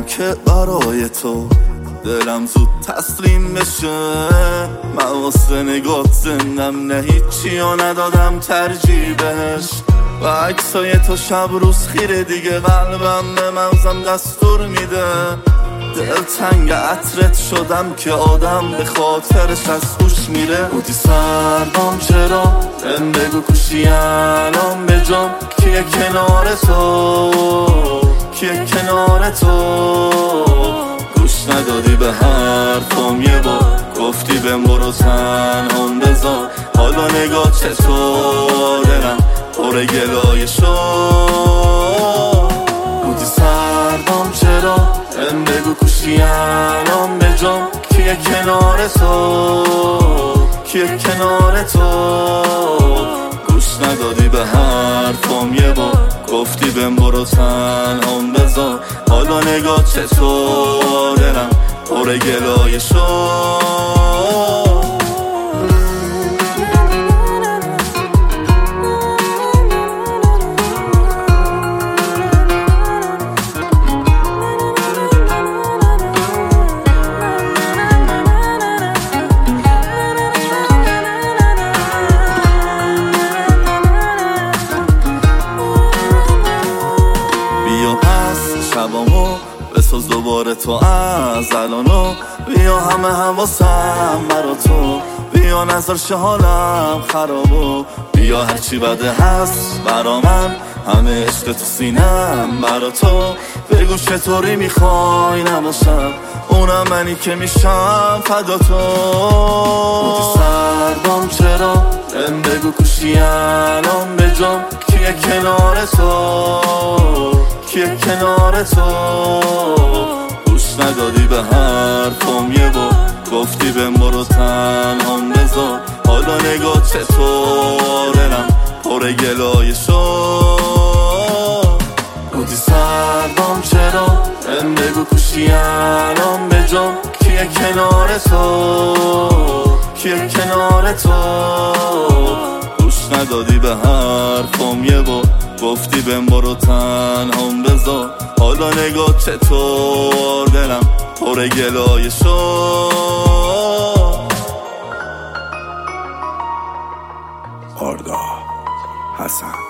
که برای تو دلم زود تسلیم بشه. من واسه نگات زندم، نه هیچی ها ندادم ترجیح بهش. و عکسای تو شب روز خیره دیگه، قلبم به مغزم دستور میده. دلتنگ عطرت شدم که آدم به خاطرش از خوش میره. بودی سردام چرا بهم بگو کوشی الان به جام، کیه کنار تو، کیه کنار تو. گوش ندادی به حرفم یه بار، گفتی بهم برو تنهام بذار. حالا نگاه چطور دلم پر گلایه شد. بودی سردام چرا بهم بگو کوشی الان به جام، کیه کنار تو، کیه کنار تو. گوش ندادی به حرفم یه بار، گفتی بهم برو تنهام بذار. حالا نگاه چطور دلم پر گلایه شد. شبامو بساز دوباره تو از الانو، بیا همه حواسم برا تو، بیا نظر شه حالم خرابو، بیا هرچی بده هست برا من، همه عشق تو سینم برا تو. بگو چطوری میخوای نباشم، اونم منی که میشم فدا تو. بودی سردام چرا بهم بگو کوشی الان به جام، کیه کنار تو، کیه کنار تو. گوش ندادی به حرفم یه بار، گفتی بهم برو تنهام بذار. حالا نگاه چطور دلم پر گلایه شد. بودی سردام چرا بهم بگو کوشی الان به جام، کیه کنار تو، کیه کنار تو. گوش ندادی به حرفم یه بار، گفتی بهم برو تنهام بذار. حالا نگاه چطور دلم پر گلایه شد. آردا حسن